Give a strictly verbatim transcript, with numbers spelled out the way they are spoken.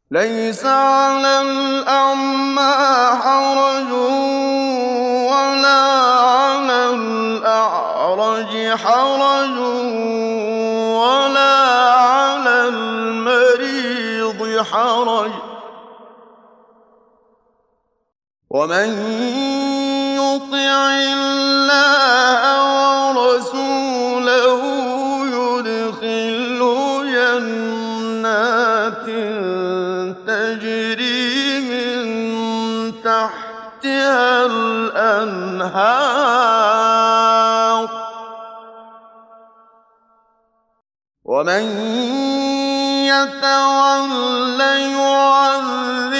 ليس على الأعمى حرج ولا على الأعرج حرج ولا على المريض حرج ومن يطع الله ورسوله يدخله جنات تجري من تحتها الأنهار ومن يتول يعذبه